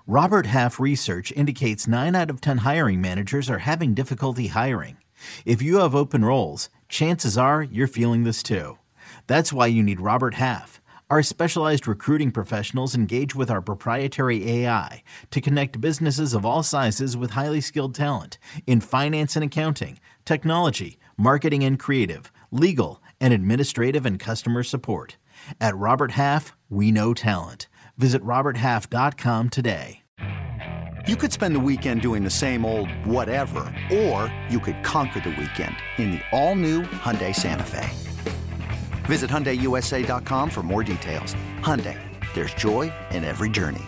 Robert Half research indicates 9 out of 10 hiring managers are having difficulty hiring. If you have open roles, chances are you're feeling this too. That's why you need Robert Half. Our specialized recruiting professionals engage with our proprietary AI to connect businesses of all sizes with highly skilled talent in finance and accounting, technology, marketing and creative, legal, and administrative and customer support. At Robert Half, we know talent. Visit roberthalf.com today. You could spend the weekend doing the same old whatever, or you could conquer the weekend in the all-new Hyundai Santa Fe. Visit HyundaiUSA.com for more details. Hyundai, there's joy in every journey.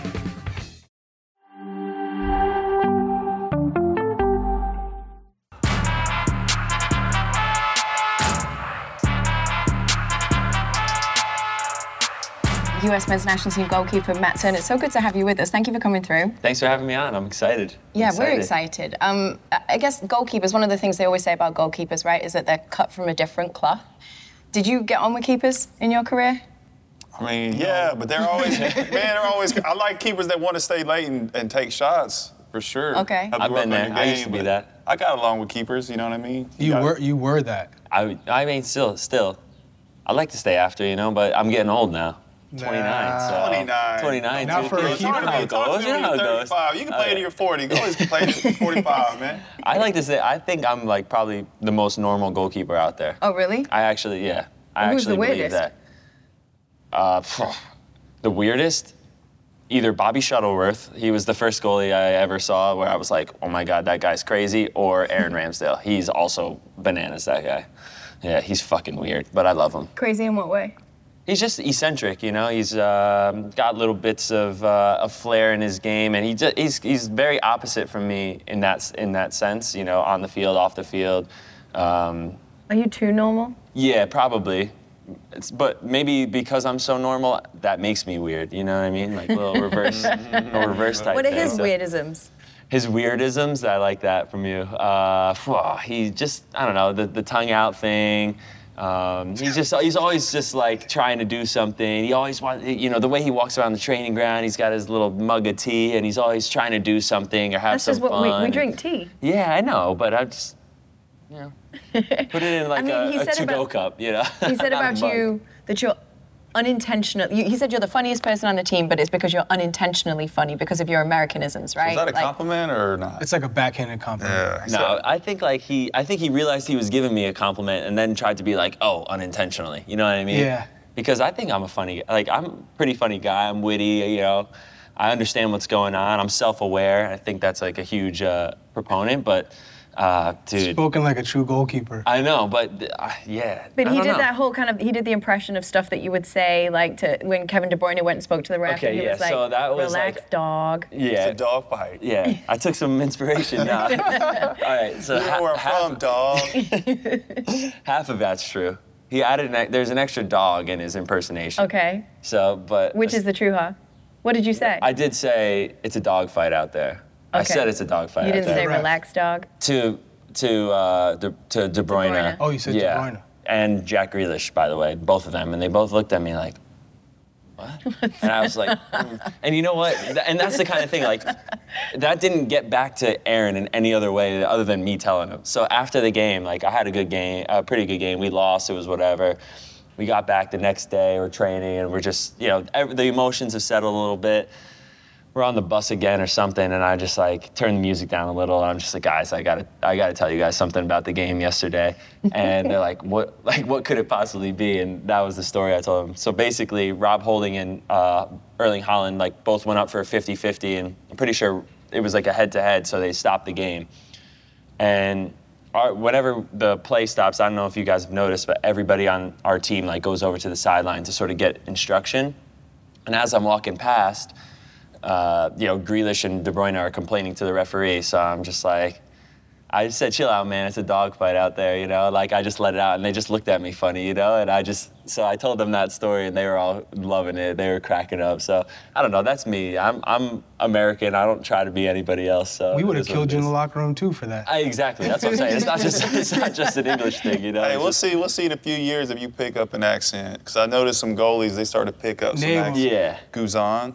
US men's national team goalkeeper Matt Turner. It's so good to have you with us. Thank you for coming through. Thanks for having me on. I'm excited. We're excited. I guess goalkeepers, one of the things they always say about goalkeepers, right, is that they're cut from a different cloth. Did you get on with keepers in your career? I mean, yeah, but they're always, I like keepers that want to stay late and take shots, for sure. Okay. I've been there. I used to be that. I got along with keepers, you know what I mean? You were that. I mean, still. I like to stay after, but I'm getting old now. 29, so 29. Not for a keeper. You know how it goes. You know how it goes. You can play until you're 40. Go ahead and play until 45, man. I like to say, I think I'm like probably the most normal goalkeeper out there. Oh, really? I actually, yeah. Who's the believe weirdest? that. The weirdest? Either Bobby Shuttleworth, he was the first goalie I ever saw where I was like, oh my God, that guy's crazy, or Aaron Ramsdale. He's also bananas, that guy. Yeah, he's fucking weird, but I love him. Crazy in what way? He's just eccentric, He's got little bits of flair in his game, and he's very opposite from me in that sense. On the field, off the field. Are you too normal? Yeah, probably. But maybe because I'm so normal, that makes me weird. You know what I mean? Like a little reverse type. What are thing. his weirdisms? His weirdisms, I like that from you. He just, I don't know, the tongue out thing. He's always just like trying to do something. He always wants, the way he walks around the training ground, he's got his little mug of tea and he's always trying to do something or have That's some just what fun. we drink tea. Yeah, I know, but I just, put it in like a to-go cup, He said about you that you're unintentionally, he said you're the funniest person on the team, but it's because you're unintentionally funny because of your Americanisms, right? So is that a compliment or not? It's like a backhanded compliment. Yeah. No, I think he realized he was giving me a compliment and then tried to be like, oh, unintentionally. You know what I mean? Yeah. Because I think I'm I'm a pretty funny guy. I'm witty, I understand what's going on. I'm self-aware. I think that's like a huge proponent, but dude. Spoken like a true goalkeeper. I know, but yeah. But he did that whole he did the impression of stuff that you would say, like when Kevin De Bruyne went and spoke to the ref. Okay, and he was like, so that was relax, dog. Yeah. It's a dog fight. Yeah, I took some inspiration now. All right, so You know where I'm from, dog. half of that's true. He added there's an extra dog in his impersonation. Okay. So, but. Which is the true, huh? What did you say? I did say it's a dog fight out there. Okay. I said it's a dog fight. You didn't out there. say relax, dog? To De Bruyne. Oh, you said De Bruyne. And Jack Grealish, by the way, both of them, and they both looked at me like, what? And I was like, And you know what? And that's the kind of thing, that didn't get back to Aaron in any other way other than me telling him. So after the game, I had a pretty good game. We lost, it was whatever. We got back the next day, we're training, and we're just, the emotions have settled a little bit. We're on the bus again or something, and I just turn the music down a little, and I'm just like, guys, I gotta tell you guys something about the game yesterday. And they're like, what could it possibly be? And that was the story I told them. So basically, Rob Holding and Erling Haaland both went up for a 50-50, and I'm pretty sure it was a head-to-head, so they stopped the game. And whenever the play stops, I don't know if you guys have noticed, but everybody on our team goes over to the sideline to sort of get instruction. And as I'm walking past, Grealish and De Bruyne are complaining to the referee, so I'm just I just said, chill out, man, it's a dog fight out there, I just let it out, and they just looked at me funny, and so I told them that story, and they were all loving it, they were cracking up, so, I don't know, that's me, I'm American, I don't try to be anybody else, so. We would have killed you in the locker room, too, for that. Exactly, that's what I'm saying, it's not just an English thing, Hey, we'll see in a few years if you pick up an accent, because I noticed some goalies, they started to pick up some accent. Yeah. Guzan.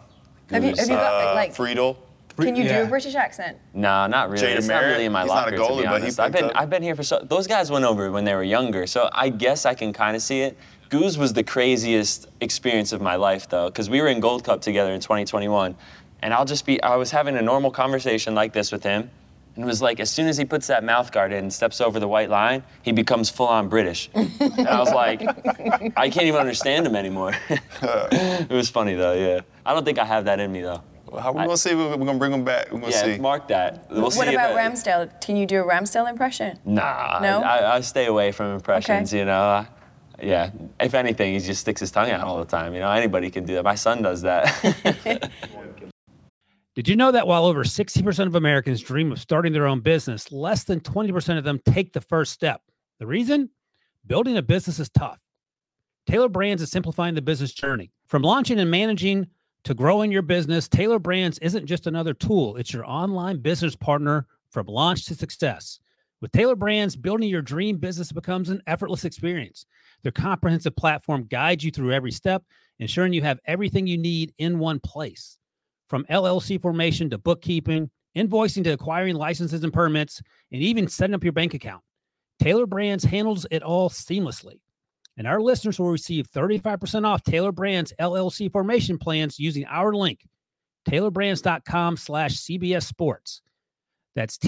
Have you got like? Friedel. Can you do Yeah. a British accent? No, not really. Jaden It's not Merritt, really in my he's not a locker, to goalie, be but he honest. picked up. I've been here for those guys went over when they were younger, so I guess I can kind of see it. Goose was the craziest experience of my life, though, because we were in Gold Cup together in 2021, and I was having a normal conversation like this with him, and it was like, as soon as he puts that mouth guard in and steps over the white line, he becomes full-on British. And I was like, I can't even understand him anymore. It was funny, though, yeah. I don't think I have that in me, though. How we gonna see? We're gonna bring him back. We're gonna Yeah, see. mark that. We'll see What if about I- Ramsdale? Can you do a Ramsdale impression? Nah, No? I stay away from impressions, Okay. you know. Yeah, if anything, he just sticks his tongue out all the time. You know, anybody can do that. My son does that. Did you know that while over 60% of Americans dream of starting their own business, less than 20% of them take the first step? The reason? Building a business is tough. Taylor Brands is simplifying the business journey. From launching and managing to growing your business, Taylor Brands isn't just another tool. It's your online business partner from launch to success. With Taylor Brands, building your dream business becomes an effortless experience. Their comprehensive platform guides you through every step, ensuring you have everything you need in one place. From LLC formation to bookkeeping, invoicing to acquiring licenses and permits, and even setting up your bank account, Taylor Brands handles it all seamlessly. And our listeners will receive 35% off Taylor Brands LLC formation plans using our link, taylorbrands.com/CBS Sports. That's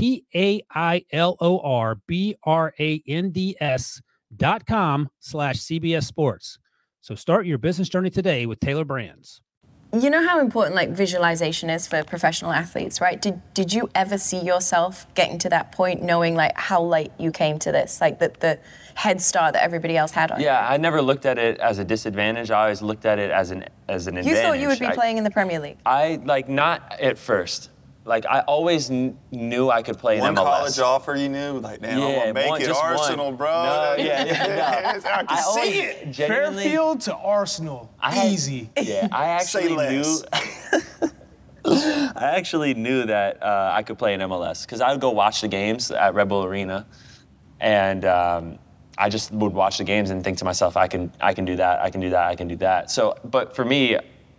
TAILORBRANDS.com/CBS Sports. So start your business journey today with Taylor Brands. You know how important like visualization is for professional athletes, right? Did you ever see yourself getting to that point, knowing like how late you came to this, like the head start that everybody else had on? Yeah, I never looked at it as a disadvantage. I always looked at it as an advantage. You thought you would be playing in the Premier League? I not at first. Like I always knew I could play in One MLS. college offer you knew, like, damn, I'm gonna make it just Arsenal, one. bro. No, no. I can see it. Genuinely, Fairfield to Arsenal. Easy. Yeah, I actually less. I actually knew that I could play in MLS because I would go watch the games at Red Bull Arena, and I just would watch the games and think to myself, I can do that, I can do that, I can do that. So, but for me,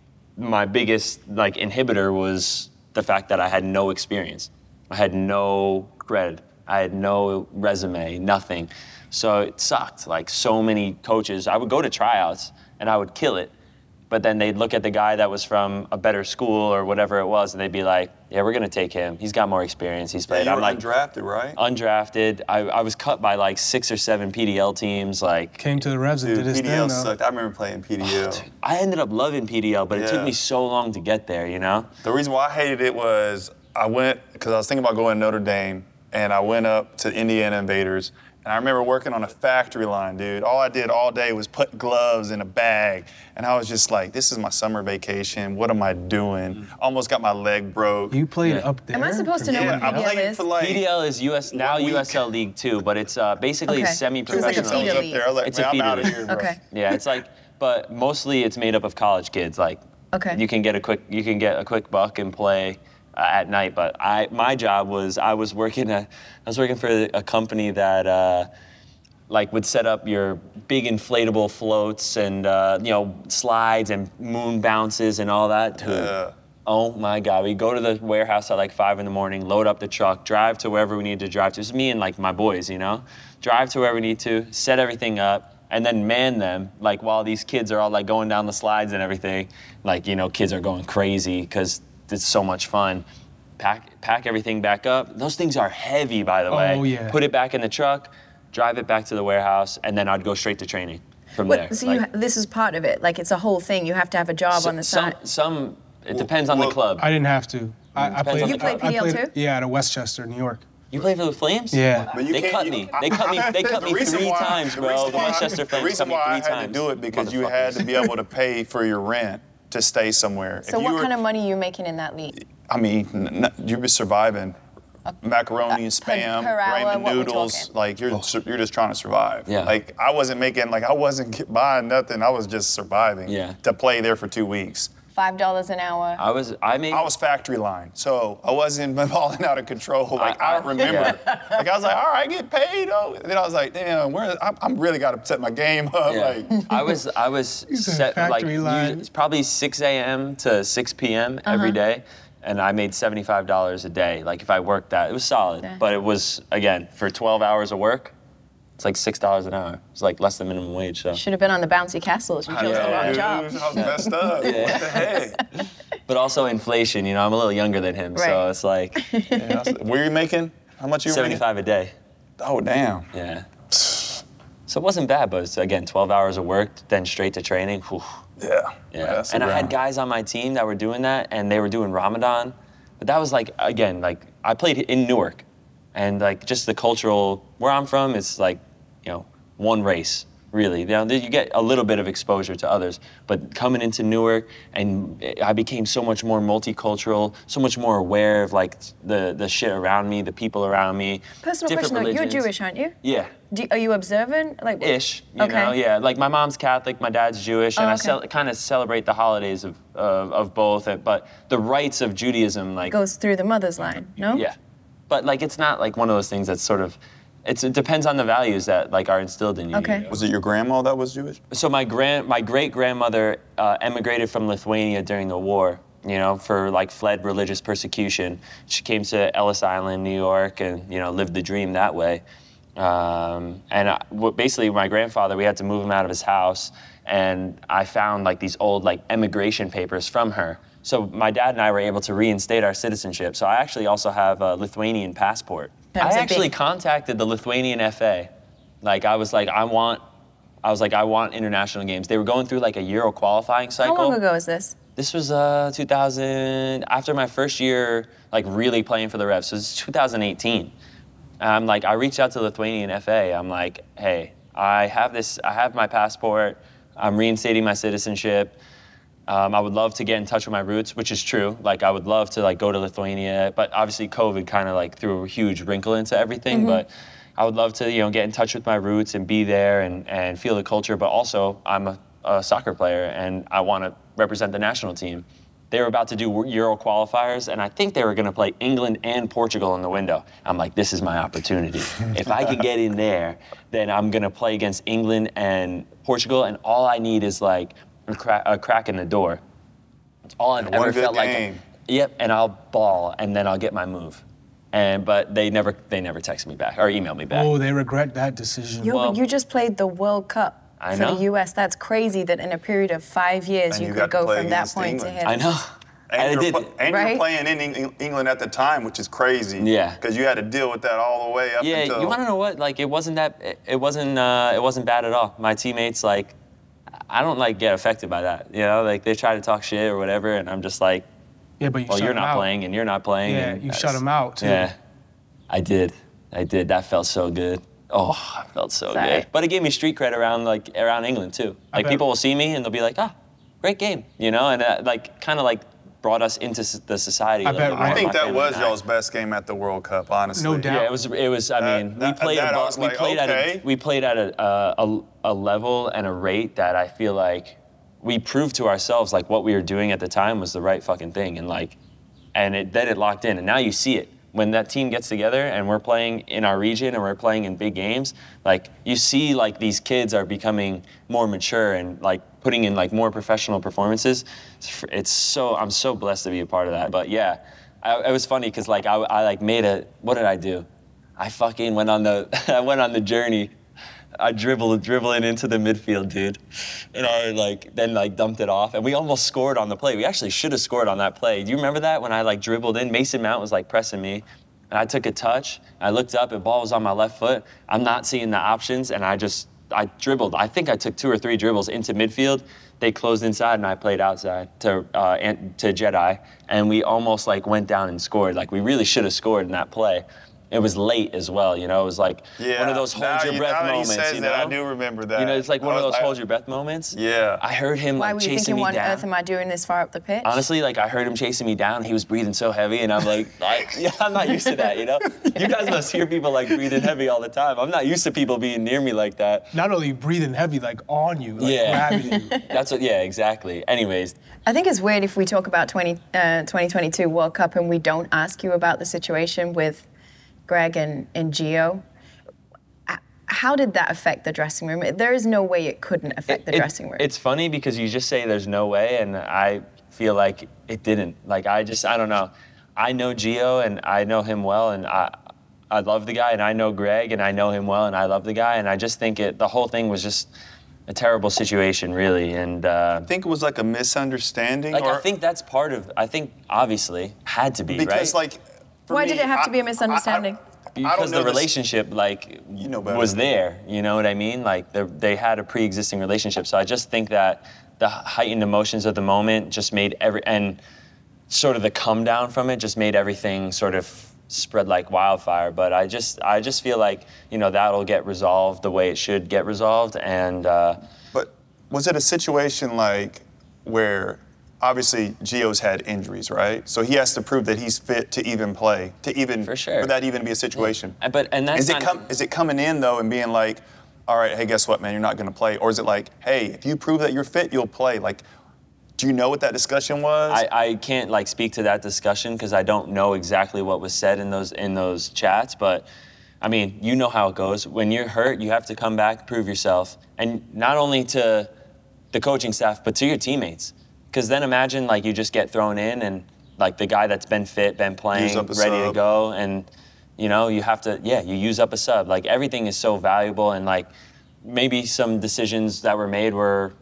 my biggest like inhibitor was the fact that I had no experience. I had no cred. I had no resume, nothing. So it sucked. Like so many coaches, I would go to tryouts and I would kill it, but then they'd look at the guy that was from a better school or whatever it was, and they'd be like, yeah, we're gonna take him. He's got more experience. He's played. You were I'm like, undrafted, right? undrafted. I was cut by like 6 or 7 PDL teams. Like Came to the Revs and Dude, did his PDL thing, though. sucked. I remember playing PDL. I ended up loving PDL, but it took Yeah. me so long to get there, you know? The reason why I hated it was I went, because I was thinking about going to Notre Dame, and I went up to Indiana Invaders, and I remember working on a factory line, dude. All I did all day was put gloves in a bag, and I was just like, this is my summer vacation. What am I doing? Almost got my leg broke. You played Yeah. up there. Am I supposed to know Yeah, what I PDL played is? for like PDL is now 1 week. USL League 2, but it's basically Okay. semi-professional. It's like a I was feeder up league. there. I was like, It's a man, I'm feeder out of league. here, bro. Okay. Yeah, it's like, but mostly it's made up of college kids. Like, Okay. you can get a quick buck and play at night. But my job was I was working for a company that like would set up your big inflatable floats and slides and moon bounces and all that. Dude. Yeah. Oh my God, we go to the warehouse at like 5 in the morning, load up the truck, drive to wherever we need to drive to. It's me and like my boys, you know? Drive to wherever we need to, set everything up, and then man them, like while these kids are all like going down the slides and everything. Like, kids are going crazy because it's so much fun. Pack everything back up. Those things are heavy, by the way. Oh, yeah. Put it back in the truck, drive it back to the warehouse, and then I'd go straight to training from there. So Like, this is part of it. Like it's a whole thing. You have to have a job on the side. It depends on the club. I didn't have to. I Depends played. on You played I PDL too? Yeah, out of Westchester, New York. You play for the Flames? Yeah. But you They can't- cut you- me. They cut me. They cut The me reason 3 why- times, bro. The Westchester The Flames reason cut me why 3 I times. had to do it because you had to be able to pay for your rent to stay somewhere. So what kind of money are you making in that league? I mean, you'd be surviving. Macaroni and spam, per hour, ramen what we're noodles. talking? Like you're just trying to survive. Yeah. Like I wasn't buying nothing. I was just surviving. Yeah. To play there for 2 weeks. $5 an hour. I was factory line, so I wasn't balling out of control. Like I don't remember. Like I was like, all right, I get paid. Oh, and then I was like, damn, I'm really got to set my game up. Yeah. Like I was set like it's probably 6 a.m. to 6 p.m. every day, and I made $75 a day. Like if I worked that, it was solid. Yeah. But it was again for 12 hours of work. It's like $6 an hour. It's like less than minimum wage. So. Should have been on the bouncy castles. You chose the wrong job. I was messed up. Yeah. What the heck? But also inflation. You know, I'm a little younger than him, so it's like. Yeah, what are you making? How much you were making? 75 a day. Oh damn. Yeah. So it wasn't bad, but it's, again, 12 hours of work, then straight to training. Whew. Yeah. And I had guys on my team that were doing that, and they were doing Ramadan. But that was like, again, like I played in Newark, and like just the cultural, where I'm from, it's like, you know, one race, really. Now, you get a little bit of exposure to others, but coming into Newark, and I became so much more multicultural, so much more aware of like the shit around me, the people around me. Personal question though, you're Jewish, aren't you? Yeah. Are you observant? Like Ish, you know, yeah. Like my mom's Catholic, my dad's Jewish, and I kind of celebrate the holidays of both. But the rites of Judaism, like goes through the mother's line, no? Yeah, but like it's not like one of those things that's sort of. It depends on the values that like are instilled in you. Okay. You know? Was it your grandma that was Jewish? So my great grandmother emigrated from Lithuania during the war. You know, for like fled religious persecution. She came to Ellis Island, New York, and you know lived the dream that way. Basically, my grandfather, we had to move him out of his house, and I found like these old like emigration papers from her. So my dad and I were able to reinstate our citizenship. So I actually also have a Lithuanian passport. I actually contacted the Lithuanian FA. Like I was like, I want international games. They were going through like a Euro qualifying cycle. How long ago is this? This was 2000, after my first year like really playing for the Revs. So this is 2018. I'm like, I reached out to Lithuanian FA. I'm like, hey, I have my passport. I'm reinstating my citizenship. I would love to get in touch with my roots, which is true. Like I would love to like go to Lithuania, but obviously COVID kind of like threw a huge wrinkle into everything. But I would love to, you know, get in touch with my roots and be there and feel the culture. But also I'm a soccer player and I want to represent the national team. They were about to do Euro qualifiers, and I think they were going to play England and Portugal in the window. I'm like, this is my opportunity. If I can get in there, then I'm going to play against England and Portugal, and all I need is like a crack in the door. It's all I've ever felt like. Yep, and I'll ball, and then I'll get my move. But they never text me back or email me back. Oh, they regret that decision. But you just played the World Cup. I for know. the U.S. That's crazy that in a period of 5 years And you you could got to go play from that against point England. to here. I know. And you're Right? playing in England at the time, which is crazy. Yeah. Because you had to deal with that all the way up Yeah, until. you want to know what? Like, it wasn't bad at all. My teammates, like, I don't like get affected by that. You know, like they try to talk shit or whatever, and I'm just like, Yeah, but you well, shut you're them not out. playing, and you're not playing. Yeah, and you shut them out too. Yeah, I did. That felt so good. Oh, I felt so Sorry. good. But it gave me street cred around England too. Like bet. people will see me and they'll be like, great game, you know, and that kind of like brought us into the society. I a little bet bit more, I think my that family was and I. y'all's best game at the World Cup, honestly. No doubt. Yeah, it was. I mean, we played at a level and a rate that I feel like we proved to ourselves like what we were doing at the time was the right fucking thing, then it locked in, and now you see it. When that team gets together and we're playing in our region and we're playing in big games, like you see like these kids are becoming more mature and like putting in like more professional performances. I'm so blessed to be a part of that. But yeah, it was funny because like I like what did I do? I fucking went on the journey. I dribbling into the midfield, dude. And I then dumped it off. And we almost scored on the play. We actually should have scored on that play. Do you remember that when I like dribbled in? Mason Mount was like pressing me. And I took a touch. I looked up, the ball was on my left foot. I'm not seeing the options, and I dribbled. I think I took 2 or 3 dribbles into midfield. They closed inside, and I played outside to Jedi. And we almost like went down and scored. Like we really should have scored in that play. it was late as well. You know, it was like one of those hold your breath moments. Now that he says you know? that, I do remember that. You know, it's like one of those hold your breath moments. Yeah. I heard him Why like were you chasing thinking, me what on down. earth am I doing this far up the pitch? Honestly, like I heard him chasing me down. He was breathing so heavy, and I'm like, I'm not used to that. You know, you guys must hear people like breathing heavy all the time. I'm not used to people being near me like that. Not only breathing heavy, like on you, like Yeah. grabbing you. That's what. Yeah, exactly. Anyways, I think it's weird if we talk about 2022 World Cup and we don't ask you about the situation with Greg and Gio. How did that affect the dressing room? There is no way it couldn't affect the dressing room. It's funny because you just say there's no way, and I feel like it didn't. Like I don't know. I know Gio and I know him well, and I love the guy, and I know Greg and I know him well, and I love the guy, and I just think the whole thing was just a terrible situation, really. And I think it was like a misunderstanding. I think that's part of. I think obviously had to be because right. like. for Why me, did it have to be a misunderstanding? I don't Because know the this- relationship, like, You know better. was there. You know what I mean? Like, they had a pre-existing relationship. So I just think that the heightened emotions of the moment just made and sort of the come down from it just made everything sort of spread like wildfire. But I just feel like, you know, that'll get resolved the way it should get resolved. And But was it a situation like where obviously Gio's had injuries, right? So he has to prove that he's fit to even play, For sure. for that even be a situation. and that's Is it coming in though and being like, all right, hey, guess what, man, you're not going to play, or is it like, hey, if you prove that you're fit, you'll play? Like, do you know what that discussion was? I can't like speak to that discussion because I don't know exactly what was said in those chats, but I mean, you know how it goes. When you're hurt, you have to come back, prove yourself, and not only to the coaching staff, but to your teammates. Because then imagine like you just get thrown in and like the guy that's been fit, been playing, Use up a ready to sub. go, and you know you have to, you use up a sub. Like everything is so valuable, and like maybe some decisions that were made were,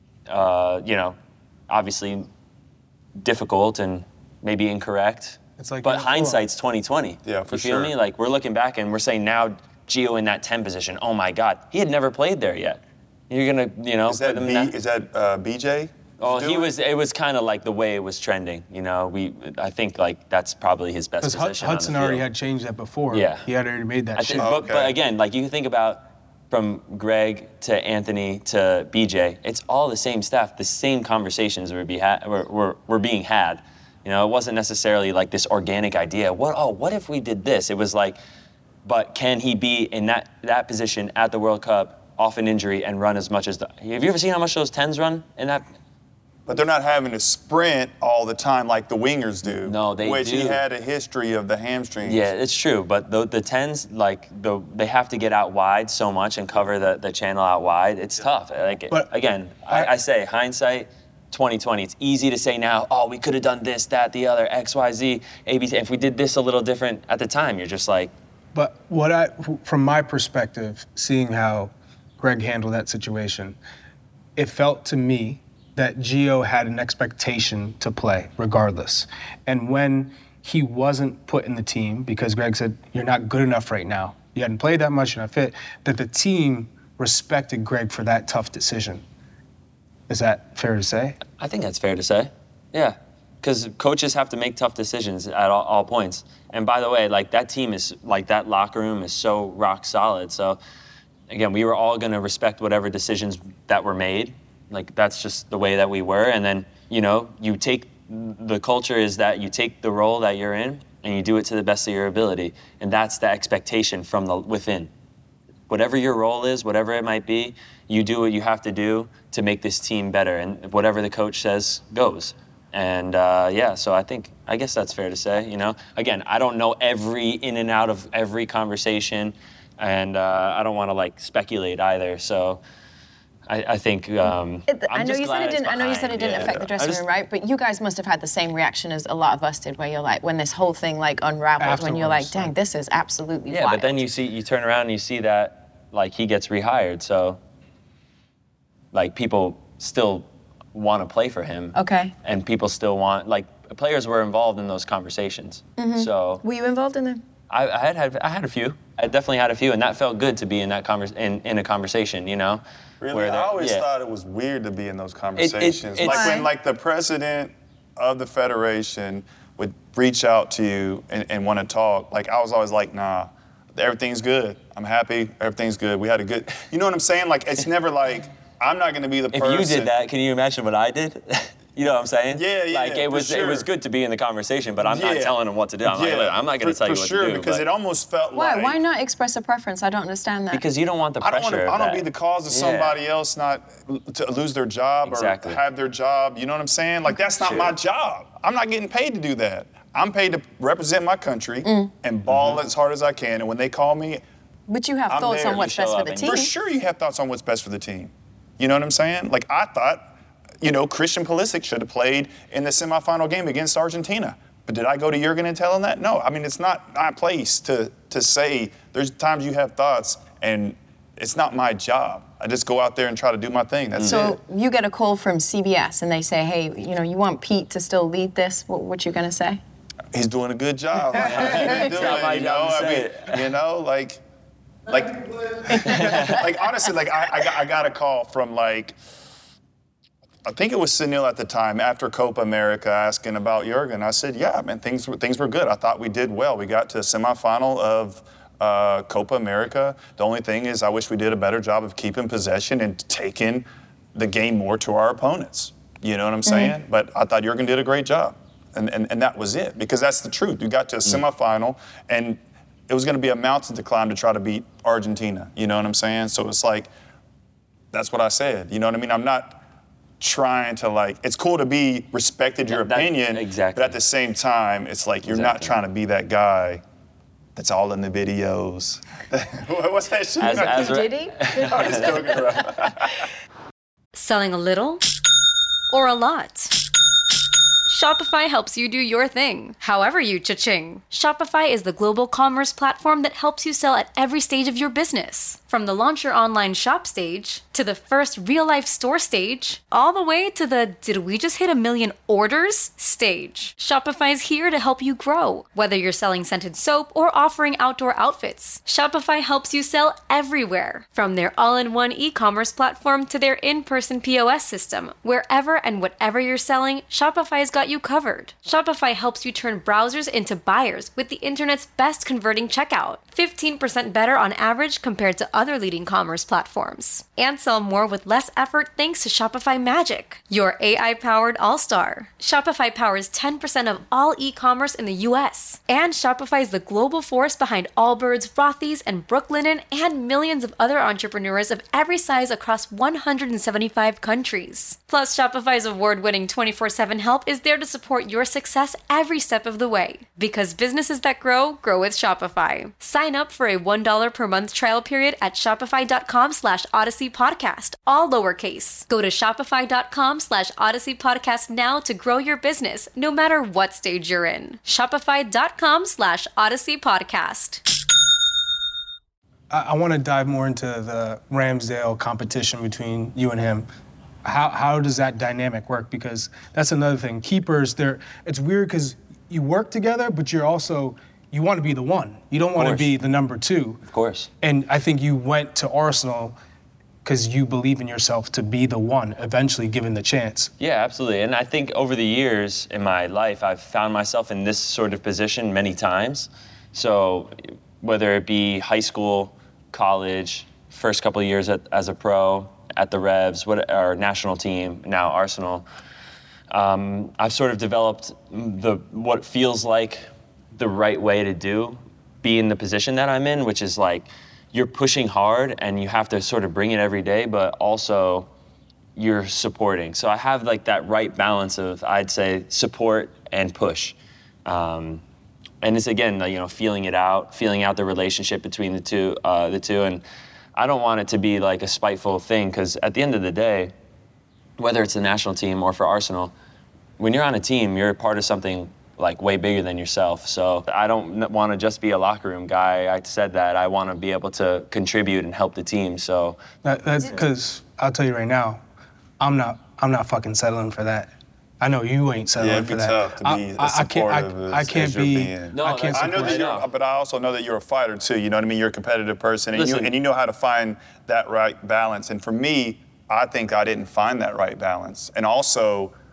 you know, obviously difficult and maybe incorrect. It's like but in football. hindsight's 2020. Yeah, for You feel sure. me? Like we're looking back and we're saying now Gio in that 10 position. Oh my God, he had never played there yet. You're gonna, you know, is that put him in that. is that BJ? Oh, doing? it was kind of like the way it was trending. You know, I think like that's probably his best Because position. Hudson on the already field. had changed that before. Yeah. He had already made that I shift. think, Oh, but okay. again, like you can think about from Greg to Anthony to BJ, it's all the same stuff. The same conversations were being had. You know, it wasn't necessarily like this organic idea. What if we did this? It was like, but can he be in that position at the World Cup off an injury and run as much as have you ever seen how much those 10s run in that? But they're not having to sprint all the time like the wingers do. No, they which he do. had a history of the hamstrings. Yeah, it's true. But the 10s, like they have to get out wide so much and cover the channel out wide. It's tough. Like But again, I say hindsight, 2020. It's easy to say now. Oh, we could have done this, that, the other, X, Y, Z, A, B. If we did this a little different at the time, you're just like. But from my perspective, seeing how Greg handled that situation, it felt to me that Gio had an expectation to play regardless. And when he wasn't put in the team because Greg said, you're not good enough right now, you hadn't played that much, you're not fit, that the team respected Greg for that tough decision. Is that fair to say? I think that's fair to say. Yeah. Because coaches have to make tough decisions at all points. And by the way, like that team is, like that locker room is so rock solid. So again, we were all going to respect whatever decisions that were made. Like that's just the way that we were. And then, you know, the culture is that you take the role that you're in and you do it to the best of your ability. And that's the expectation from the within. Whatever your role is, whatever it might be, you do what you have to do to make this team better. And whatever the coach says goes. And so I guess that's fair to say, you know. Again, I don't know every in and out of every conversation, and I don't want to like speculate either. So I think I know you said it didn't affect the dressing room, right? But you guys must have had the same reaction as a lot of us did, where you're like, when this whole thing like unraveled, when you're like, Afterwards, dang, this is absolutely yeah. wild. But then you turn around and you see that like he gets rehired, so like people still want to play for him. Okay. And people still want, like, players were involved in those conversations. Mm-hmm. So Were you involved in them? I had a few. I definitely had a few, and that felt good to be in that in a conversation, you know. Really? where I always yeah. thought it was weird to be in those conversations. it's- like when like the president of the federation would reach out to you and want to talk, like I was always like, nah, everything's good. I'm happy. Everything's good. We had a good, you know what I'm saying? Like, it's never like, I'm not going to be the person. If you did that, can you imagine what I did? You know what I'm saying? Yeah, yeah. Like it was good to be in the conversation, but I'm not telling them what to do. I'm not going to tell you what to do. For sure, because it almost felt like. Why not express a preference? I don't understand that. Because you don't want the pressure. I don't be the cause of somebody else not to lose their job or have their job. You know what I'm saying? Like that's not my job. I'm not getting paid to do that. I'm paid to represent my country and ball as hard as I can. And when they call me, but you have thoughts on what's best for the team. For sure, you have thoughts on what's best for the team. You know what I'm saying? Like I thought. You know, Christian Pulisic should have played in the semifinal game against Argentina. But did I go to Jurgen and tell him that? No. I mean, it's not my place to say there's times you have thoughts, and it's not my job. I just go out there and try to do my thing. That's it. So you get a call from CBS, and they say, hey, you know, you want Pete to still lead this? What you going to say? He's doing a good job. Like honestly, like I got a call from like, I think it was Sunil at the time after Copa America asking about Jurgen. I said, yeah, man, things were good. I thought we did well. We got to a semifinal of Copa America. The only thing is I wish we did a better job of keeping possession and taking the game more to our opponents. You know what I'm saying? But I thought Jurgen did a great job. And that was it, because that's the truth. You got to a semifinal, and it was going to be a mountain to climb to try to beat Argentina. You know what I'm saying? So it's like, that's what I said. You know what I mean? I'm not trying to like, it's cool to be respected your opinion, but at the same time, it's like you're not trying to be that guy that's all in the videos. What's that shit? Diddy? I'm just joking around. Selling a little or a lot? Shopify helps you do your thing, however you cha-ching. Shopify is the global commerce platform that helps you sell at every stage of your business. From the launch your online shop stage, to the first real-life store stage, all the way to the did we just hit 1 million orders stage. Shopify's here to help you grow. Whether you're selling scented soap or offering outdoor outfits, Shopify helps you sell everywhere. From their all-in-one e-commerce platform to their in-person POS system, wherever and whatever you're selling, Shopify's got you covered. Shopify helps you turn browsers into buyers with the internet's best converting checkout. 15% better on average compared to other leading commerce platforms. And sell more with less effort thanks to Shopify Magic, your AI-powered all-star. Shopify powers 10% of all e-commerce in the US. And Shopify is the global force behind Allbirds, Rothy's, and Brooklinen, and millions of other entrepreneurs of every size across 175 countries. Plus, Shopify's award-winning 24/7 help is there to support your success every step of the way. Because businesses that grow, grow with Shopify. Sign up for a $1 per month trial period at shopify.com/Odyssey Podcast, all lowercase. Go to shopify.com/Odyssey Podcast now to grow your business, no matter what stage you're in. Shopify.com/Odyssey Podcast. I want to dive more into the Ramsdale competition between you and him. How does that dynamic work? Because that's another thing. Keepers, it's weird because you work together, but you want to be the one. You don't want to be the number two. Of course. And I think you went to Arsenal because you believe in yourself to be the one, eventually given the chance. Yeah, absolutely. And I think over the years in my life, I've found myself in this sort of position many times. So whether it be high school, college, first couple of years as a pro, at the Revs, our national team, now Arsenal, I've sort of developed what feels like the right way to be in the position that I'm in, which is like you're pushing hard and you have to sort of bring it every day, but also you're supporting. So I have like that right balance of, I'd say, support and push. And it's again, feeling out the relationship between the two. And I don't want it to be like a spiteful thing, because at the end of the day, whether it's the national team or for Arsenal, when you're on a team, you're a part of something like way bigger than yourself. So I don't want to just be a locker room guy. I said that I want to be able to contribute and help the team. So that's because I'll tell you right now, I'm not fucking settling for that. I know you ain't settling for that. It'd be tough to be as supportive as you're being. No, I can't support you. But I also know that you're a fighter too. You know what I mean? You're a competitive person, and you know how to find that right balance. And for me, I think I didn't find that right balance. And also,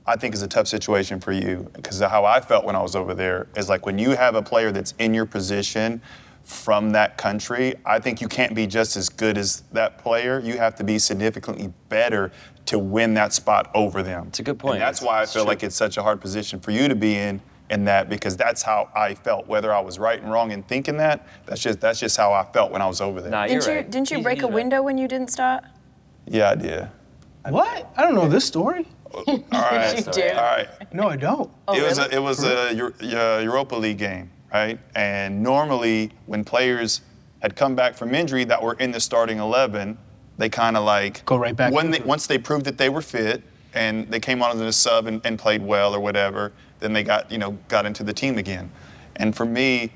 I think is a tough situation for you, because how I felt when I was over there is like when you have a player that's in your position from that country, I think you can't be just as good as that player. You have to be significantly better to win that spot over them. It's a good point. And that's why I feel like it's such a hard position for you to be in that, because that's how I felt. Whether I was right and wrong in thinking that, that's just how I felt when I was over there. Nah, Didn't you break a window when you didn't start? Yeah, I did. What? I don't know this story. All right. You do? All right. No, I don't. Oh, It was a Europa League game, right? And normally when players had come back from injury that were in the starting 11, they kind of like Go right back into it. once they proved that they were fit and they came on as a sub and played well or whatever, then they got into the team again. And for me,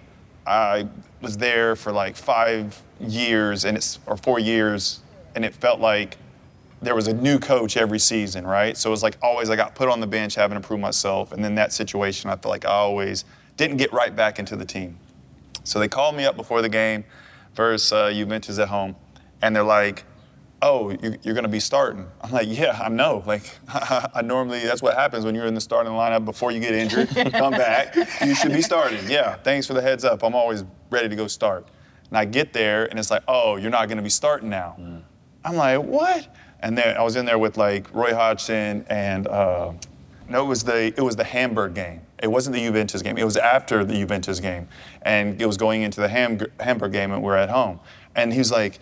I was there for like 5 years or 4 years, and it felt like there was a new coach every season, right? So it was like always I got put on the bench having to prove myself, and then that situation, I felt like I always didn't get right back into the team. So they called me up before the game versus Juventus at home, and they're like, oh, you're going to be starting. I'm like, yeah, I know. Like, I normally, that's what happens when you're in the starting lineup before you get injured. Come back, you should be starting. Yeah, thanks for the heads up. I'm always ready to go start. And I get there, and it's like, oh, you're not going to be starting now. I'm like, what? And then I was in there with like Roy Hodgson and no, it was the Hamburg game. It wasn't the Juventus game. It was after the Juventus game, and it was going into the Hamburg game, and we're at home. And he was like,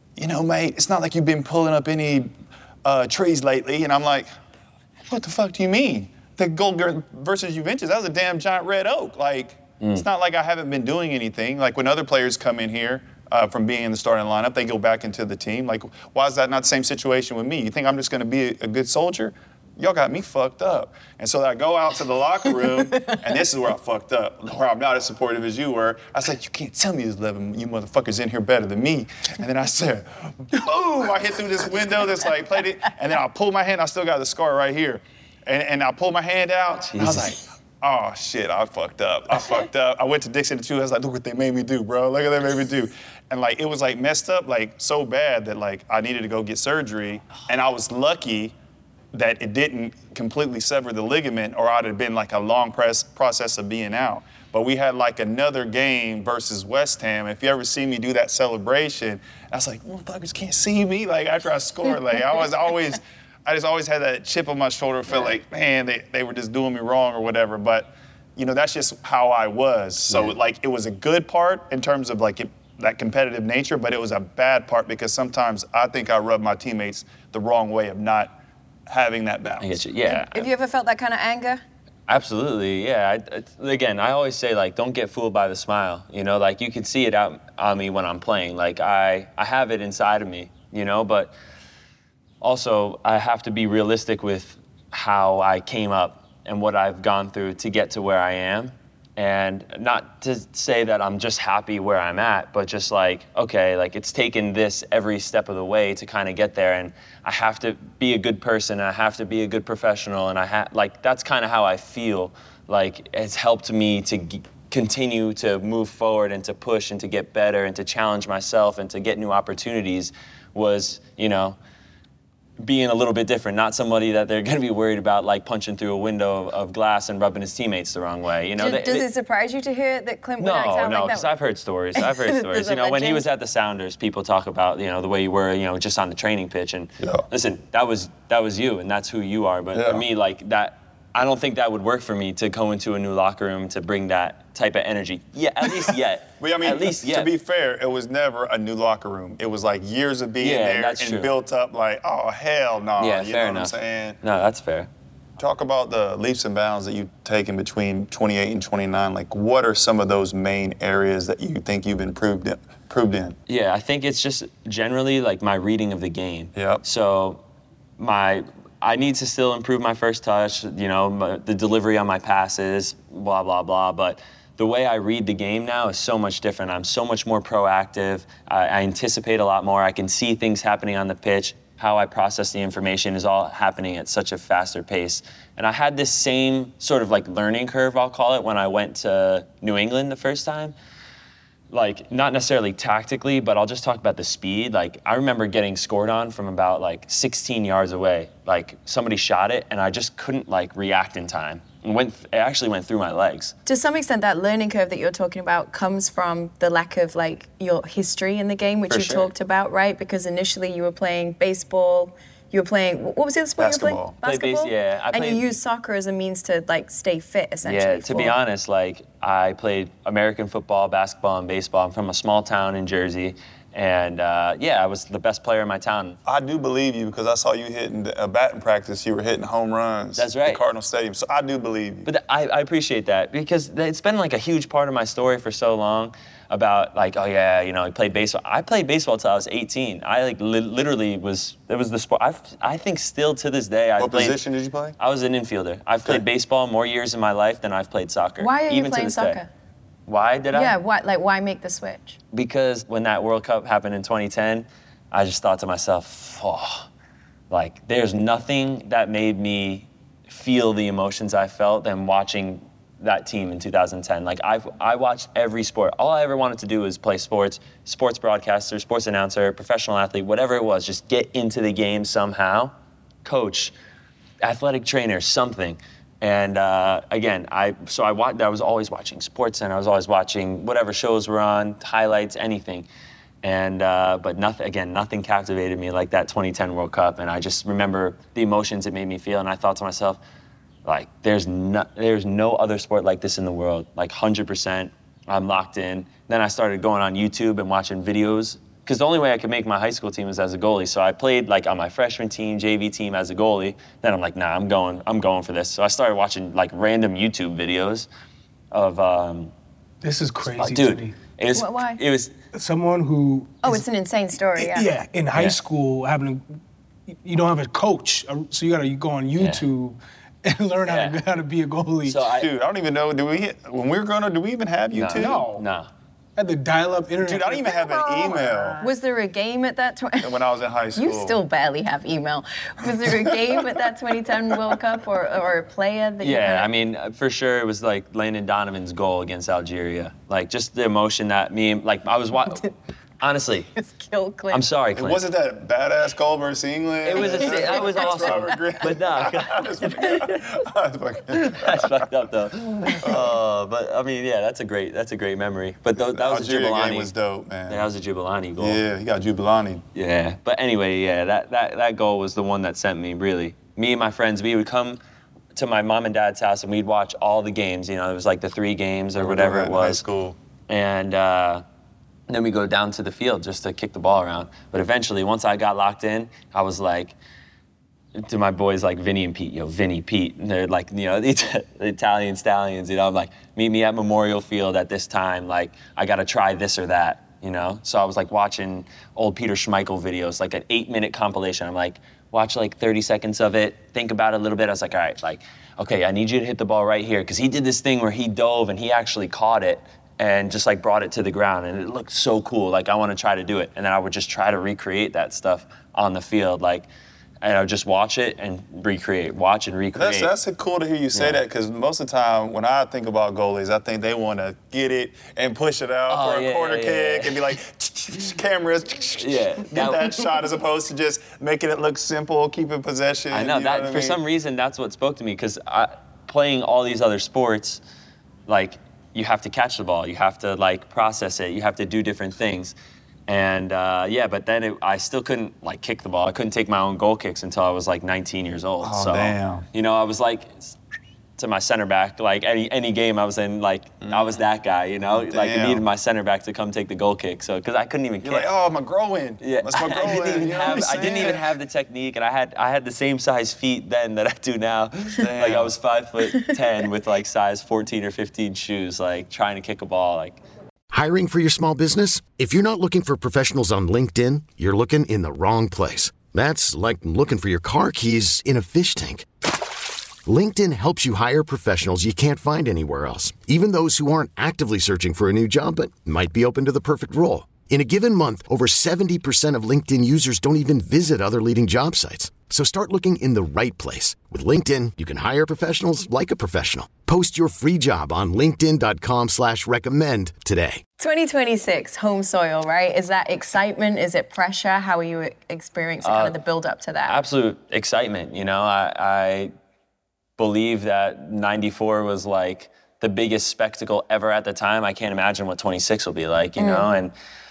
mate, it's not like you've been pulling up any trees lately. And I'm like, what the fuck do you mean? The goal versus Juventus, that was a damn giant red oak. Like, it's not like I haven't been doing anything. Like when other players come in here from being in the starting lineup, they go back into the team. Like, why is that not the same situation with me? You think I'm just going to be a good soldier? Y'all got me fucked up. And so I go out to the locker room, and this is where I fucked up, where I'm not as supportive as you were. I was like, you can't tell me there's 11 you motherfuckers in here better than me. And then I said, boom, I hit through this window that's like, played it, and then I pulled my hand, I still got the scar right here. And I pulled my hand out, and I was like, oh shit, I fucked up. I went to Dixon too, I was like, look what they made me do, bro. Look what they made me do. And like, it was like messed up, like so bad that like I needed to go get surgery. And I was lucky that it didn't completely sever the ligament, or I'd have been like a long process of being out. But we had like another game versus West Ham. If you ever see me do that celebration, I was like, motherfuckers can't see me. Like after I scored, like I just always had that chip on my shoulder. Felt like, man, they were just doing me wrong or whatever. But that's just how I was. So like it was a good part in terms of like that competitive nature, but it was a bad part because sometimes I think I rubbed my teammates the wrong way of not having that balance. I get you. Yeah. Have you ever felt that kind of anger? Absolutely, yeah. Again, I always say, like, don't get fooled by the smile. Like, you can see it out on me when I'm playing. Like, I have it inside of me, but also I have to be realistic with how I came up and what I've gone through to get to where I am. And not to say that I'm just happy where I'm at, but just like, okay, like it's taken this every step of the way to kind of get there, and I have to be a good person, and I have to be a good professional, and that's kind of how I feel like it's helped me to continue to move forward and to push and to get better and to challenge myself and to get new opportunities was, being a little bit different, not somebody that they're going to be worried about like punching through a window of glass and rubbing his teammates the wrong way. Does it surprise you to hear that Clint would act out like that? No, because I've heard stories. When he was at the Sounders, people talk about the way you were, just on the training pitch. And listen, that was you, and that's who you are. But for me, like that, I don't think that would work for me to go into a new locker room to bring that type of energy. Yeah, at least yet. But I mean, to be fair, it was never a new locker room. It was like years of being there and built up like, oh, hell no. Yeah, you fair know enough. What I'm saying? No, that's fair. Talk about the leaps and bounds that you've taken between 28 and 29. Like, what are some of those main areas that you think you've improved in? Yeah, I think it's just generally like my reading of the game. Yep. So I need to still improve my first touch, the delivery on my passes, blah, blah, blah. But the way I read the game now is so much different. I'm so much more proactive. I anticipate a lot more. I can see things happening on the pitch. How I process the information is all happening at such a faster pace. And I had this same sort of like learning curve, I'll call it, when I went to New England the first time. like not necessarily tactically, but I'll just talk about the speed. Like I remember getting scored on from about like 16 yards away. Like somebody shot it and I just couldn't like react in time. It actually went through my legs. To some extent, that learning curve that you're talking about comes from the lack of like your history in the game, which you talked about, right? Because initially you were playing baseball. You were playing, what was the other sport you were playing? Basketball. Yeah. You used soccer as a means to like stay fit, essentially. Yeah, to be honest, like I played American football, basketball, and baseball. I'm from a small town in Jersey. And I was the best player in my town. I do believe you because I saw you hitting a batting practice. You were hitting home runs. That's right. At Cardinal Stadium. So I do believe you. But I appreciate that because it's been like a huge part of my story for so long about like, I played baseball. I played baseball till I was 18. I like literally it was the sport. I think still to this day. What position did you play? I was an infielder. I've played baseball more years in my life than I've played soccer. Why are you even playing to this soccer? Day. Why did I? Yeah, why make the switch? Because when that World Cup happened in 2010, I just thought to myself, like there's nothing that made me feel the emotions I felt than watching that team in 2010. Like I watched every sport. All I ever wanted to do was play sports broadcaster, sports announcer, professional athlete, whatever it was, just get into the game somehow, coach, athletic trainer, something. And I was always watching sports, and I was always watching whatever shows were on, highlights, anything. And but nothing captivated me like that 2010 World Cup. And I just remember the emotions it made me feel. And I thought to myself, like, there's no other sport like this in the world. Like 100%, I'm locked in. Then I started going on YouTube and watching videos. Because the only way I could make my high school team was as a goalie. So I played like on my freshman team, JV team as a goalie. Then I'm like, nah, I'm going for this. So I started watching like random YouTube videos of. This is crazy to me. Why? It was someone who. It's an insane story. Yeah. Yeah, in high school, you don't have a coach, so you gotta go on YouTube. And learn how to be a goalie. So I don't even know. When we were growing up, do we even have YouTube? No. Had the dial-up internet. Dude, I don't even have an email. Was there a game at that when I was in high school? You still barely have email. Was there a game at that 2010 World Cup or a player that you I mean, for sure it was like Landon Donovan's goal against Algeria. Like just the emotion that I was watching. Honestly, kill Clint. I'm sorry, Clint. It wasn't that badass goal versus England. It was that was awesome. But no, that's fucked up though. But I mean, that's a great memory. But that was a Jabulani. Game was dope, man. That was a Jabulani goal. Yeah, he got Jabulani. Yeah, but anyway, that goal was the one that sent me. Really, me and my friends, we would come to my mom and dad's house and we'd watch all the games. You know, it was like the 3 games or whatever it was. High school. And then we go down to the field just to kick the ball around. But eventually, once I got locked in, I was like, to my boys like Vinny and Pete, Vinny, Pete, and they're like, the Italian stallions, I'm like, meet me at Memorial Field at this time, like, I gotta try this or that, So I was like watching old Peter Schmeichel videos, like an 8-minute compilation. I'm like, watch like 30 seconds of it, think about it a little bit. I was like, all right, like, okay, I need you to hit the ball right here, because he did this thing where he dove and he actually caught it and just like brought it to the ground, and it looked so cool. Like I want to try to do it, and then I would just try to recreate that stuff on the field, like, and I would just watch it and recreate, watch and recreate. That's cool to hear you say that, because most of the time when I think about goalies, I think they want to get it and push it out for a corner kick and be like, cameras, get that shot, as opposed to just making it look simple, keeping possession. I know that for some reason that's what spoke to me, because playing all these other sports, like, you have to catch the ball, you have to like process it, you have to do different things. And but then I still couldn't like kick the ball. I couldn't take my own goal kicks until I was like 19 years old. Oh, so, damn. I was like to my center back, like any game I was in, like I was that guy, like I needed my center back to come take the goal kick. So, because I couldn't even kick. You're like, oh, my growing. Yeah, that's my growing. I didn't even have the technique, and I had the same size feet then that I do now. Damn. Like I was 5'10" with like size 14 or 15 shoes, like trying to kick a ball, like. Hiring for your small business? If you're not looking for professionals on LinkedIn, you're looking in the wrong place. That's like looking for your car keys in a fish tank. LinkedIn helps you hire professionals you can't find anywhere else, even those who aren't actively searching for a new job but might be open to the perfect role. In a given month, over 70% of LinkedIn users don't even visit other leading job sites. So start looking in the right place. With LinkedIn, you can hire professionals like a professional. Post your free job on linkedin.com/recommend today. 2026, home soil, right? Is that excitement? Is it pressure? How are you experiencing kind of the build up to that? Absolute excitement. You know, I believe that 94 was like the biggest spectacle ever at the time. I can't imagine what 26 will be like, you know? And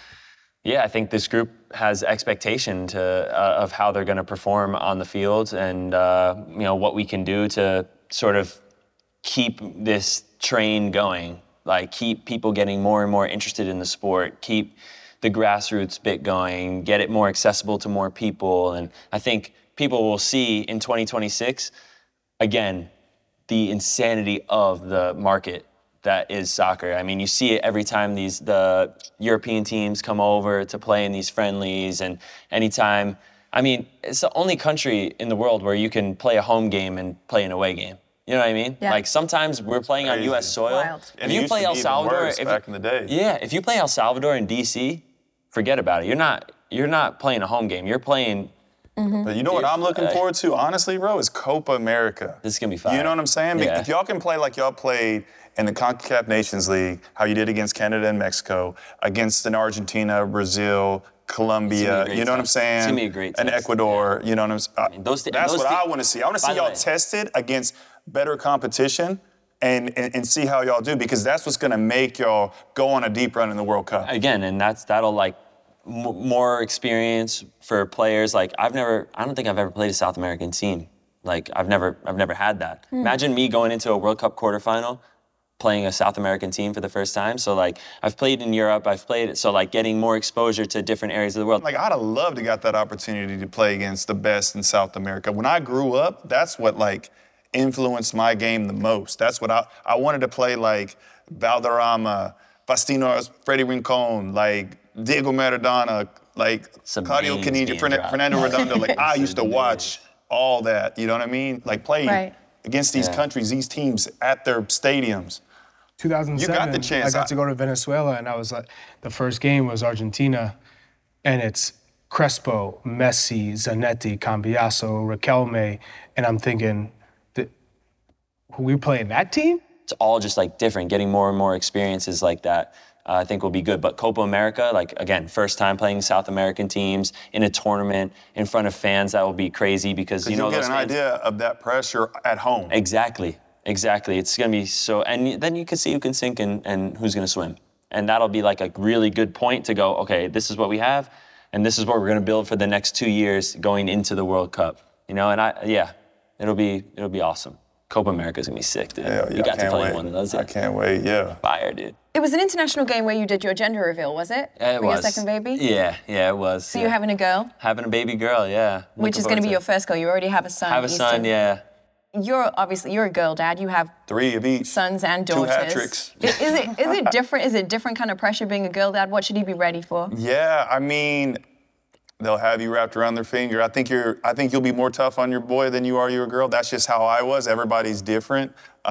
yeah, I think this group has expectation of how they're going to perform on the field and, you know, what we can do to sort of keep this train going, like keep people getting more and more interested in the sport, keep the grassroots bit going, get it more accessible to more people. And I think people will see in 2026, again, the insanity of the market that is soccer. I mean, you see it every time the European teams come over to play in these friendlies, and anytime, I mean, it's the only country in the world where you can play a home game and play an away game. You know what I mean? Yeah. Like sometimes we're playing on U.S. soil. Wild. If you play El Salvador, back in the day. Yeah, if you play El Salvador in D.C., forget about it. You're not playing a home game. You're playing. But you know what I'm looking forward to, honestly, bro, is Copa America. This is gonna be fun. You know what I'm saying? Yeah. If y'all can play like y'all played in the CONCACAF Nations League, how you did against Canada and Mexico, against an Argentina, Brazil, Colombia, you know what I'm saying? It's gonna be a great and test. Ecuador, you know what I'm saying? That's what I want to see. I want to see y'all tested against better competition and see how y'all do, because that's what's going to make y'all go on a deep run in the World Cup. Again, and that'll like more experience for players. Like I don't think I've ever played a South American team. Like I've never had that. Imagine me going into a World Cup quarterfinal, playing a South American team for the first time. So like I've played in Europe, so like getting more exposure to different areas of the world. Like I'd have loved to got that opportunity to play against the best in South America. When I grew up, that's what like influenced my game the most. That's what I wanted to play, like Valderrama, Faustino, Freddie Rincon, like Diego Maradona, like Claudio Caniggia, Fernando Redondo. Like I used to watch all that, you know what I mean? Like play against these countries, these teams at their stadiums. 2007, you got the chance. I got to go to Venezuela, and I was like, the first game was Argentina, and it's Crespo, Messi, Zanetti, Cambiaso, Riquelme, and I'm thinking, we playing that team? It's all just like different, getting more and more experiences like that. I think will be good. But Copa America, like again, first time playing South American teams in a tournament in front of fans, that will be crazy because you know get an idea of that pressure at home. Exactly. It's gonna be so, and then you can see who can sink and who's gonna swim, and that'll be like a really good point to go. Okay, this is what we have, and this is what we're gonna build for the next 2 years going into the World Cup. You know, and it'll be awesome. Copa America's gonna be sick, dude. Yeah, you got to play one of those. I can't wait. Yeah. Fire, dude. It was an international game where you did your gender reveal, was it? It for was. your second baby? Yeah, it was. So you're having a girl? Having a baby girl, yeah. Which is going to be your first girl. You already have a son. Have a son, yeah. You're a girl dad. You have 3 of each. Sons and daughters. 2 hat tricks. Is it different? Is it different kind of pressure being a girl dad? What should he be ready for? Yeah, I mean, they'll have you wrapped around their finger. I think you'll be more tough on your boy than you are your girl. That's just how I was. Everybody's different.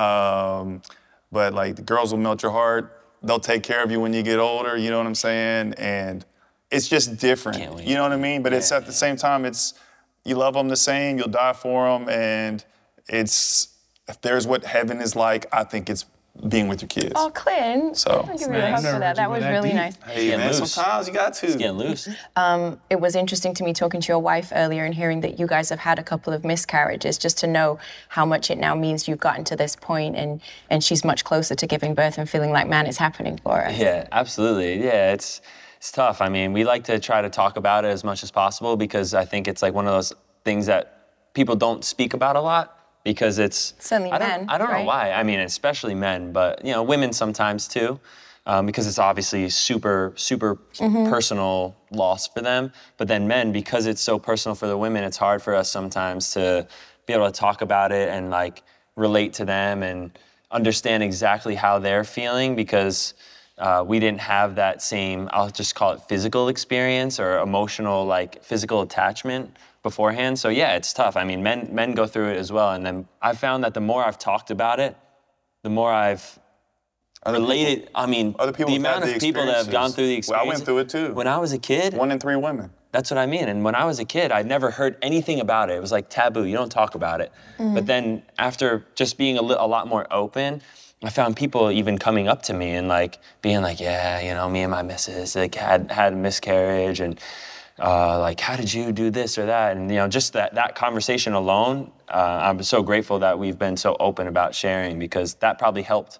But like the girls will melt your heart. They'll take care of you when you get older. You know what I'm saying? And it's just different. You know what I mean? But it's at the same time, you love them the same. You'll die for them. And if there's what heaven is like, I think it's being with your kids. Oh, Clint. So, I'll give you a hug for that. That was really nice. Hey, man, sometimes you got to. It's getting loose. It was interesting to me talking to your wife earlier and hearing that you guys have had a couple of miscarriages, just to know how much it now means you've gotten to this point and she's much closer to giving birth and feeling like, man, it's happening for us. Yeah, absolutely. Yeah, it's tough. I mean, we like to try to talk about it as much as possible because I think it's like one of those things that people don't speak about a lot. Because it's certainly men. I don't know why. I mean, especially men, but women sometimes too, because it's obviously super personal loss for them. But then men, because it's so personal for the women, it's hard for us sometimes to be able to talk about it and like relate to them and understand exactly how they're feeling because we didn't have that same, I'll just call it physical experience or emotional, like physical attachment beforehand. So yeah, it's tough. I mean, men go through it as well. And then I've found that the more I've talked about it, the more I've related. I mean, Other people the have had amount the of people that have gone through the Well, I experience. went through it too. When I was a kid, 1 in 3 women. that's what I mean. And when I was a kid, I'd never heard anything about it. It was like taboo. You don't talk about it. But then after just being a lot more open, I found people even coming up to me and like being like, yeah, you know, me and my missus like had a miscarriage, and like, how did you do this or that? And you know, just that conversation alone, I'm so grateful that we've been so open about sharing, because that probably helped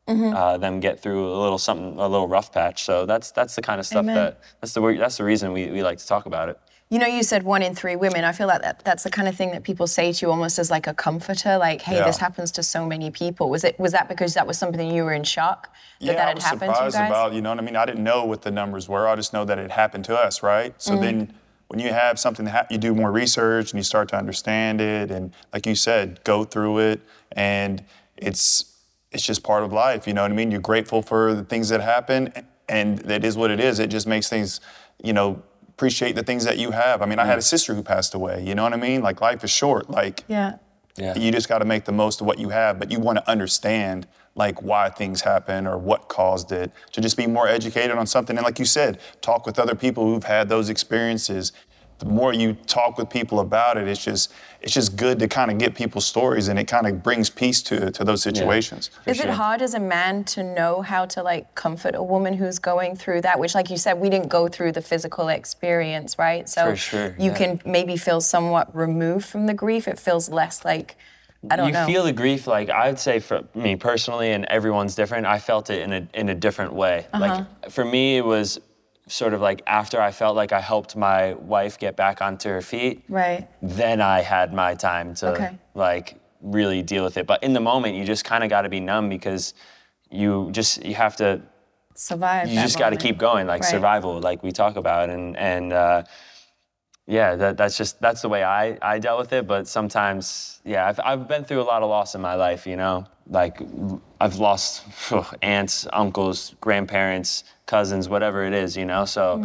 them get through a little rough patch. So that's the kind of stuff Amen. that's the reason we like to talk about it. You know, you said 1 in 3 women. I feel like that's the kind of thing that people say to you almost as like a comforter, like, hey, this happens to so many people. Was that because that was something you were in shock that I had was happened to you surprised guys? about, you know what I mean? I didn't know what the numbers were. I just know that it happened to us, right? So then when you have something you do more research and you start to understand it, and like you said, go through it, and it's just part of life, you know what I mean? You're grateful for the things that happen, and that is what it is. It just makes things, you know, appreciate the things that you have. I mean, I had a sister who passed away, you know what I mean? Like, life is short. Like, you just got to make the most of what you have, but you want to understand like why things happen or what caused it, to just be more educated on something. And like you said, talk with other people who've had those experiences. The more you talk with people about it, it's just good to kind of get people's stories, and it kind of brings peace to those situations. Is it hard as a man to know how to like comfort a woman who's going through that? Which, like you said, we didn't go through the physical experience, right? So For sure, you can maybe feel somewhat removed from the grief. It feels less like, I don't know. You feel the grief, like I'd say for me personally, and everyone's different, I felt it in a different way. Like for me, it was sort of like after I felt like I helped my wife get back onto her feet, Right. then I had my time to like really deal with it. But in the moment, you just kind of got to be numb, because you have to Survive. you just got to keep going, like survival, like we talk about, and that's the way I dealt with it. But sometimes, I've been through a lot of loss in my life, you know, like I've lost aunts, uncles, grandparents, cousins, whatever it is, you know. So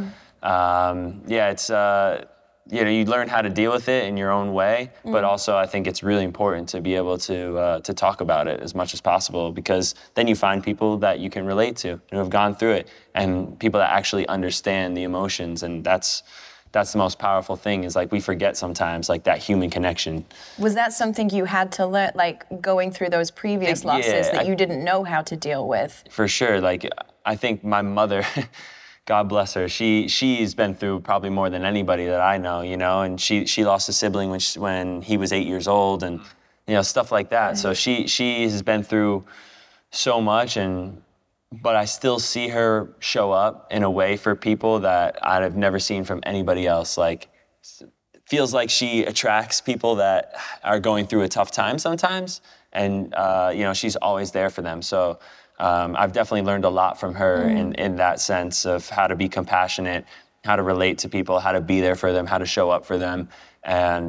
it's you know, you learn how to deal with it in your own way, but also I think it's really important to be able to talk about it as much as possible, because then you find people that you can relate to, who have gone through it, and people that actually understand the emotions, and that's the most powerful thing, is like we forget sometimes, like that human connection. Was that something you had to learn, like going through those previous losses that you didn't know how to deal with? For sure. Like I think my mother, God bless her, she's been through probably more than anybody that I know, you know, and she lost a sibling when he was 8 years old, and you know, stuff like that. So she has been through so much, but I still see her show up in a way for people that I've never seen from anybody else. Like, it feels like she attracts people that are going through a tough time sometimes, and you know, she's always there for them. So I've definitely learned a lot from her in that sense of how to be compassionate, how to relate to people, how to be there for them, how to show up for them. And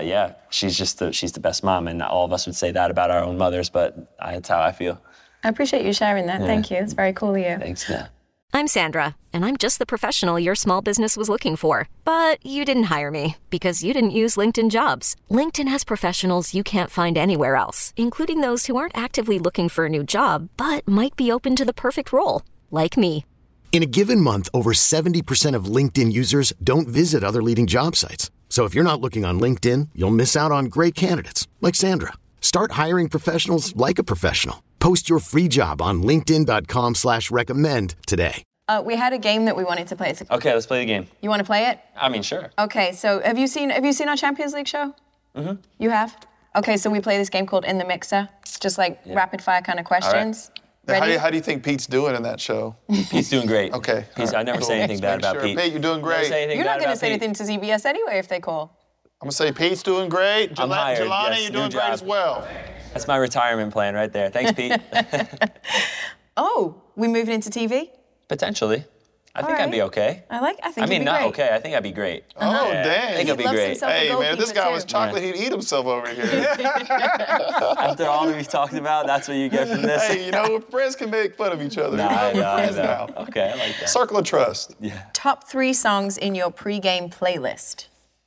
she's the best mom, and all of us would say that about our own mothers, but that's how I feel. I appreciate you sharing that. Thank you. It's very cool of you. Thanks, yeah. I'm Sandra, and I'm just the professional your small business was looking for. But you didn't hire me because you didn't use LinkedIn Jobs. LinkedIn has professionals you can't find anywhere else, including those who aren't actively looking for a new job, but might be open to the perfect role, like me. In a given month, over 70% of LinkedIn users don't visit other leading job sites. So if you're not looking on LinkedIn, you'll miss out on great candidates like Sandra. Start hiring professionals like a professional. Post your free job on linkedin.com/recommend today. We had a game that we wanted to play. Okay, let's play the game. You want to play it? I mean, sure. Okay, so have you seen our Champions League show? Mm-hmm. You have? Okay, so we play this game called In the Mixer. It's just like rapid fire kind of questions. Ready? How do you think Pete's doing in that show? Pete's doing great. Okay. I never say anything bad about Pete. Pete, you're doing great. You're not going to say anything to CBS anyway if they call. I'm going to say Pete's doing great. I'm hired. Jelani, Yes, you're doing new great job. as well. That's my retirement plan right there. Thanks, Pete. Oh, we moving into TV? Potentially. I think I'd be okay. I think I you'd mean, be not great. okay. I think I'd be great. Oh, Yeah, dang. I think I'd be loves great. himself. Hey, man, if this guy Goalkeeper, was too. chocolate, he'd eat himself over here. After all we've talked about, that's what you get from this. Hey, you know, friends can make fun of each other. Nah, I know, We're I friends know. now. Okay, I like that. Circle of trust. Yeah. Top 3 songs in your pre-game playlist.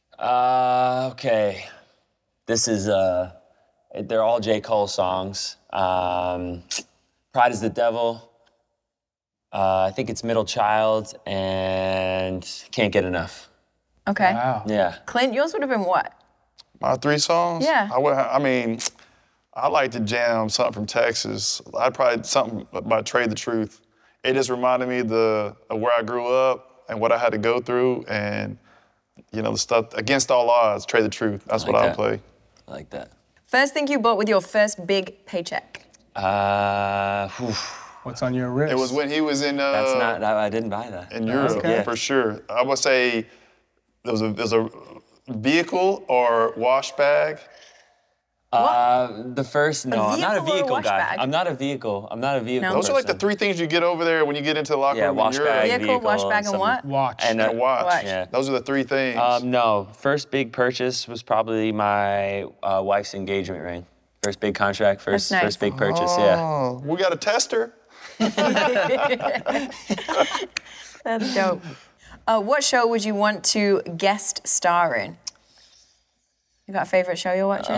Okay. This is, they're all J. Cole songs. Pride is the Devil. I think it's Middle Child and Can't Get Enough. Okay. Wow. Yeah. Clint, yours would have been what? My 3 songs? Yeah. I like to jam something from Texas. I'd probably something by Trade the Truth. It just reminded me of where I grew up and what I had to go through, and the stuff against all odds. Trade the Truth. That's what I'll play. I like that. First thing you bought with your first big paycheck? What's on your wrist? It was when he was in. That's not. I didn't buy that. In Europe, Okay. for sure. I would say there was a vehicle or wash bag. The first, no, I'm not a vehicle or a vehicle wash guy. bag? I'm not a vehicle. No. Those are like the person. 3 things you get over there when you get into the locker Yeah, room wash in Europe. bag, Vehicle, wash bag, and some- what? Watch. And And a watch. Watch. Yeah. Those are the 3 things. No, first big purchase was probably my wife's engagement ring. First big contract, That's nice. first big purchase, yeah. Oh, we got a tester. That's dope. What show would you want to guest star in? You got a favorite show you're watching?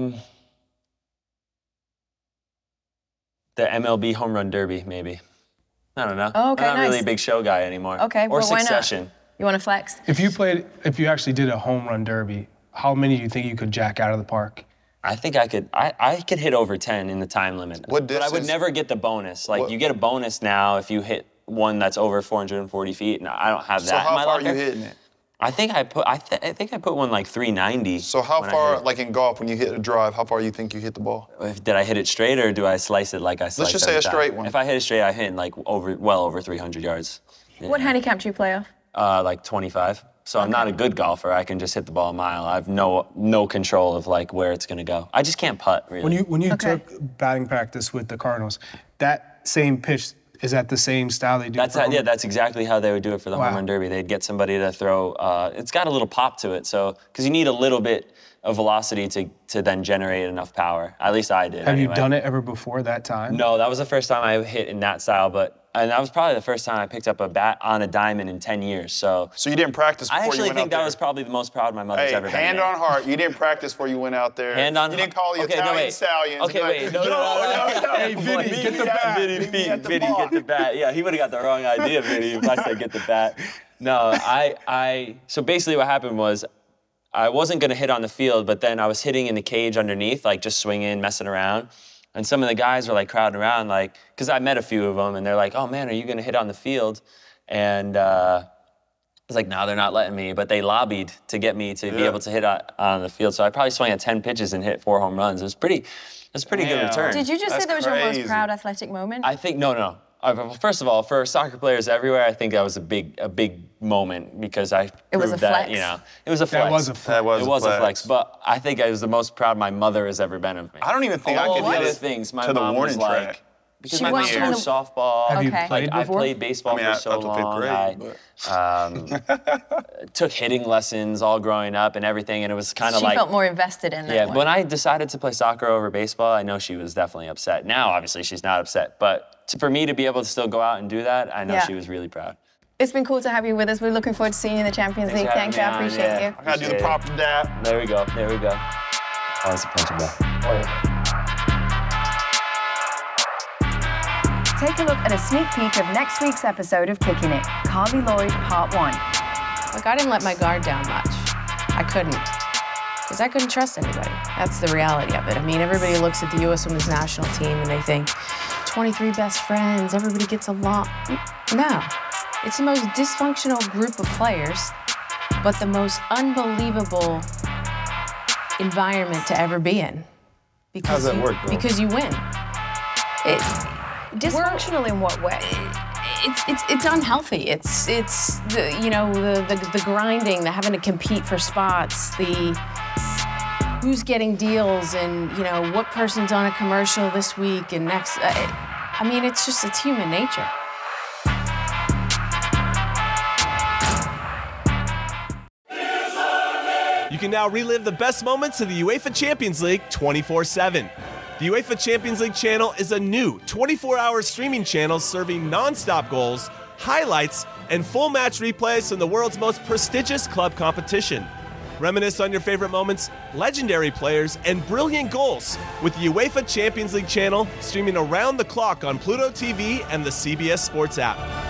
The MLB Home Run Derby, maybe. I don't know. Oh, okay, I'm not really nice. a big show guy anymore. Okay, Or well, why not? Succession. You want to flex? If you actually did a home run derby, how many do you think you could jack out of the park? I think I could hit over 10 in the time limit. What But I would distance? never get the bonus. Like, What- you get a bonus now if you hit one that's over 440 feet, and I don't have that So in how my far locker. are you hitting it? I think I put one like 390. So how when I far, hit it. like in golf, when you hit a drive, how far you think you hit the ball? Did I hit it straight or do I slice it like I slice just say every a time? straight one. If I hit it straight, I hit like well over 300 yards. What handicap do you play off? Like 25. So I'm not a good golfer. I can just hit the ball a mile. I have no control of like where it's gonna go. I just can't putt really. When you Okay. took batting practice with the Cardinals, that same pitch, is that the same style they do? That's for how, home- yeah, that's exactly how they would do it for the Wow. home run derby. They'd get somebody to throw. It's got a little pop to it, so because you need a little bit of velocity to then generate enough power. At least I did. Have you anyway. done it ever before that time? No, that was the first time I hit in that style, and that was probably the first time I picked up a bat on a diamond in 10 years. So So you didn't practice before I you actually went think out that there? was probably the most proud my mother's Hey, ever been. hand on heart, you didn't practice before you went out there. Hand on You didn't call the okay, Italian no, wait. stallions. Okay, and be wait. like, No. Hey, Vinny, get the bat. Vinny, Get the Vinny, ball. get the bat. Yeah, he would have got the wrong idea, Vinny, if I said get the bat. No, so basically what happened was I wasn't going to hit on the field, but then I was hitting in the cage underneath, like just swinging, messing around. And some of the guys were like crowding around, like, because I met a few of them, and they're like, oh man, are you going to hit on the field? And I was like, no, they're not letting me. But they lobbied to get me to be able to hit on the field. So I probably swung at 10 pitches and hit 4 home runs. It was pretty good Damn. return. Did you just That's say that was your most crazy. proud athletic moment? I think no. First of all, for soccer players everywhere, I think that was a big moment because I It was proved a that, flex. it was a flex. That was a flex. That was It was a flex, but I think I was the most proud my mother has ever been of me. I don't even think I All could the hit other it things, my to the mom warning was like, track. because She my wants mom you played to- softball. Have you Okay. played I before? played baseball for so up to long. fifth grade. Took hitting lessons all growing up and everything, and it was kind of She like felt more invested in that yeah, one. when I decided to play soccer over baseball, I know she was definitely upset. Now, obviously, she's not upset. But for me to be able to still go out and do that, I know Yeah. she was really proud. It's been cool to have you with us. We're looking forward to seeing you in the Champions Thanks League. for Thank you. having I me on, appreciate yeah. you. I gotta do the proper dap. There we go. Oh, that's a punching bag. Take a look at a sneak peek of next week's episode of Kicking It, Carly Lloyd Part 1. Look, I didn't let my guard down much. I couldn't. Because I couldn't trust anybody. That's the reality of it. I mean, everybody looks at the U.S. Women's National Team and they think, 23 best friends, everybody gets along. No. It's the most dysfunctional group of players, but the most unbelievable environment to ever be in. Because How's that work, bro? Because you win. Dysfunctional in what way? It's unhealthy. It's the the grinding, the having to compete for spots, the who's getting deals, and what person's on a commercial this week and next. I mean, it's human nature. You can now relive the best moments of the UEFA Champions League 24/7. The UEFA Champions League channel is a new 24-hour streaming channel serving non-stop goals, highlights, and full match replays from the world's most prestigious club competition. Reminisce on your favorite moments, legendary players, and brilliant goals with the UEFA Champions League channel streaming around the clock on Pluto TV and the CBS Sports app.